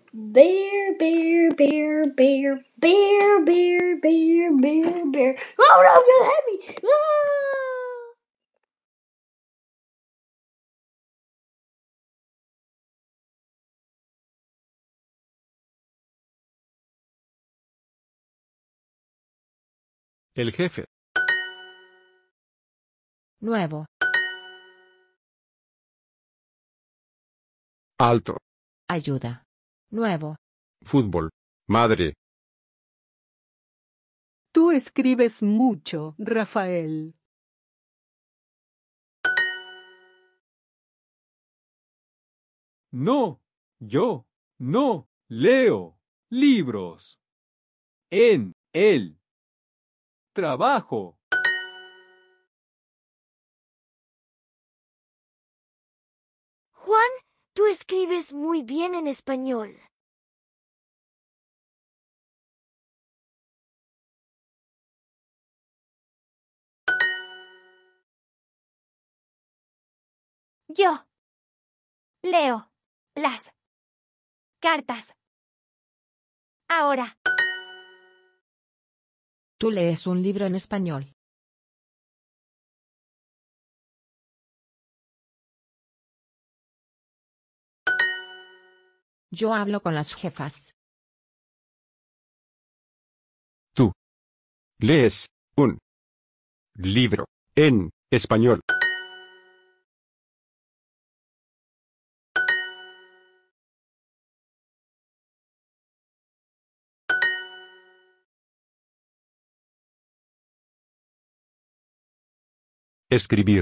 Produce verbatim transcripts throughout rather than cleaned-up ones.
Bear, bear, bear, bear, bear, bear, bear, bear, bear. Oh no, you hit me! Ah! El jefe. Nuevo. Alto. Ayuda. Nuevo. Fútbol. Madre. Tú escribes mucho, Rafael. No, yo no leo libros. En el trabajo. Juan, tú escribes muy bien en español. Yo leo las cartas. Ahora. Tú lees un libro en español. Yo hablo con las jefas. Tú. Lees un libro en español. Escribir.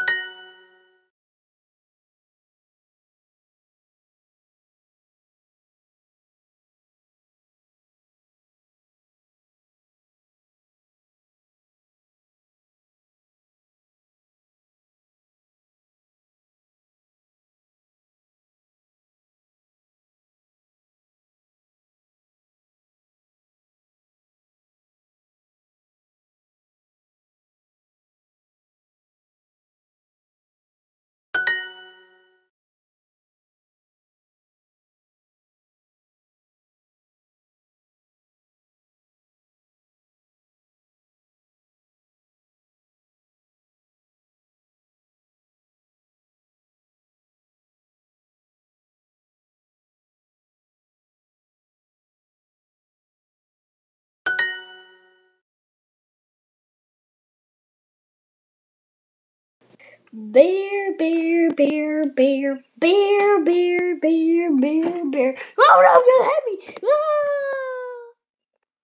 Bear, bear, bear, bear, bear, bear, bear, bear, bear. Oh no, you hit me! Ah!